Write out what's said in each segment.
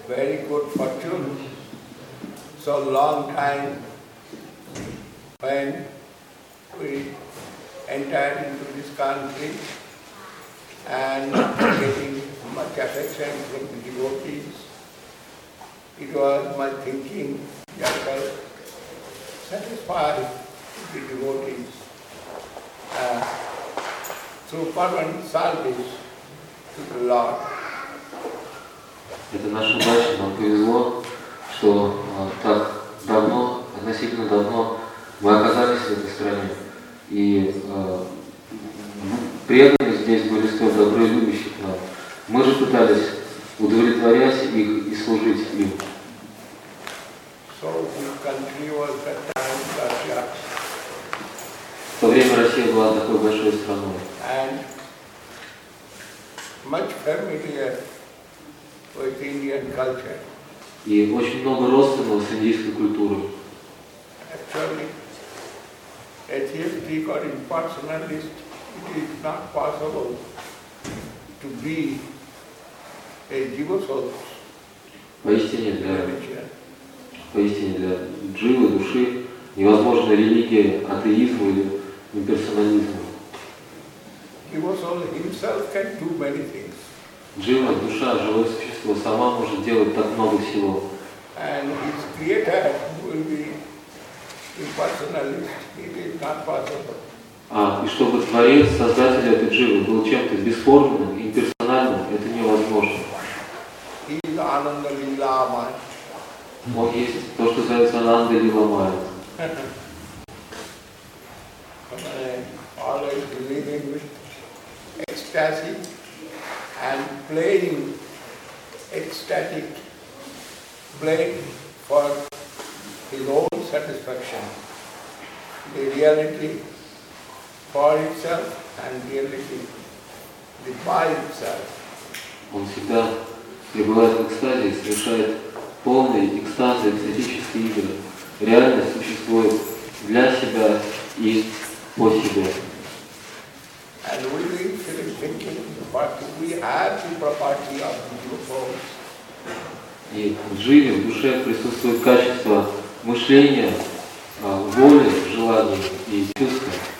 very good fortune. So long time when we entered into this country and getting much affection from the devotees. It was my thinking that I satisfy the devotees through permanent service to the Lord. Это наша удача, нам повезло, что так давно, относительно давно мы оказались в этой стране. И преданные здесь были столь добры и любящие к нам. Мы же пытались удовлетворять их и служить им. В то время Россия была такой большой страной. И очень много родственного с индийской культурой. Atheistic or impersonalist, it is not possible to be a jiva-soul. Поистине для дживы, души, невозможна религия атеизму или имперсонализму. Jiva-soul himself can do many things. Джива, душа, живое существо, сама может делать так много всего. And his creator will be impersonalist. It is not possible. И чтобы Творец, Создатель этой дживы, был чем-то бесформенным, имперсональным, это невозможно. He is Ananda Leela. Он есть то, что называется Ананда Лиламая. Always living with ecstasy and playing ecstatic play for his own satisfaction. The reality for itself and reality by itself. Он всегда пребывает в экстазе и совершает полные экстазы, экстатические игры. Реальность существует для себя и по себе. And we will thinking, but we have the property of the souls. И в дживе, в душе присутствует качество мышления, воли, желаний и чувств.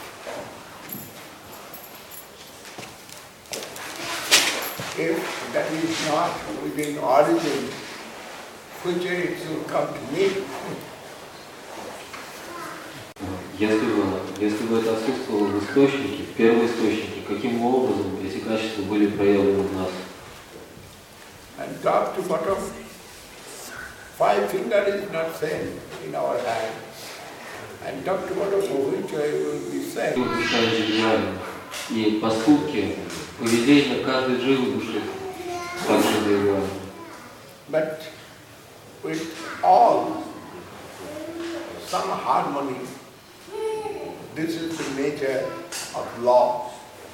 If that is not within origin, which it will come to me. Если бы это отсутствовало в источнике, в первоисточнике, каким образом эти качества были проявлены в нас? And top to bottom, 5 fingers is not same in our hand. And top to bottom, which will be same. Душа индивидуальна. И поступки, поведение каждой живой души также индивидуально. But with all, some harmony. This is the nature of law.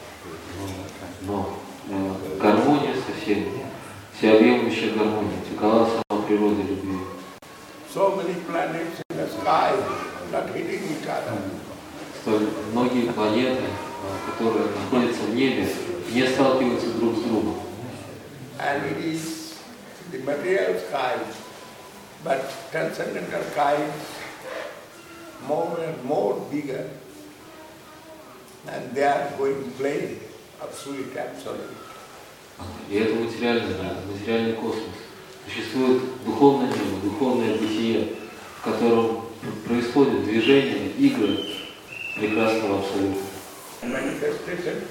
Но гармония со всеми, всеобъемлющая гармония, такова сама природа любви. So many planets in the sky not hitting each other. Столь многие планеты, которые находятся в небе, не сталкиваются друг с другом. And it is the material sky, but transcendental sky more and more bigger. And they are going playing absolute absolute. И это материальный мир, материальный космос. Существует духовное небо, духовное бытие, в котором происходит движение, игры прекрасного абсолюта. Manifestation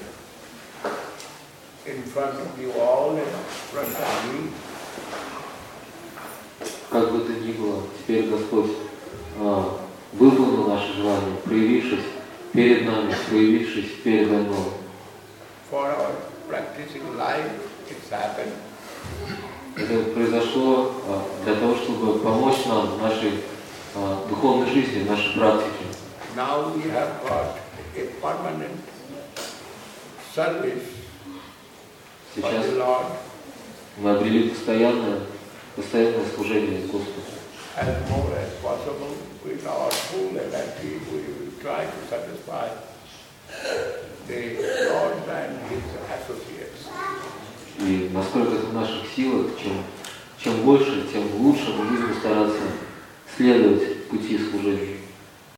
in front of you all and in front of me. Как бы то ни было, теперь Господь выполнил наше желание, проявившись перед нами, проявившись передо мной. For our practicing life, it's happened. Это произошло для того, чтобы помочь нам в нашей духовной жизни, в нашей практике. Now we have got a permanent service for the Lord. Мы обрели постоянное служение Господу. As more as possible with our full energy, we will try to satisfy the Lord and His associates. И насколько это в наших силах, чем чем больше, тем лучше мы будем стараться следовать пути служения.